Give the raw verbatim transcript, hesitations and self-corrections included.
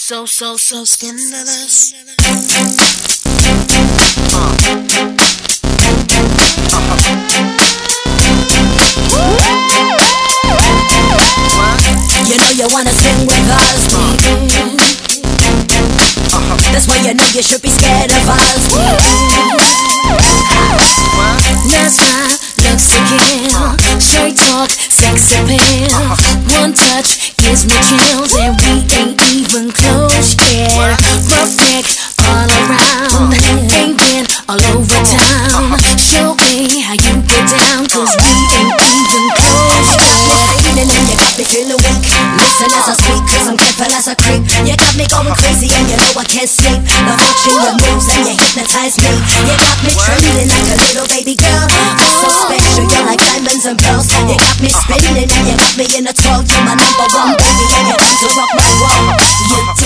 so, so, so scandalous. You know you wanna sing with us. That's why you know you should be scared of us. That's my looks again. Straight talk, sex appeal. One touch gives me chills, and we ain't even close yet. Rough neck all around, ain't been all over town. Show me how you get down, cause we ain't even close yet. Feeling and you got me feeling weak. Listen as I speak, cause I'm careful as a creep. You got me going crazy and you know I can't sleep. Now watching your moves and you hypnotize me. You got me trembling like a little baby girl. You're so special, you're like diamonds and pearls. You got me spinning and you got me in a twirl. You're my number one baby and you're time to rock my world. You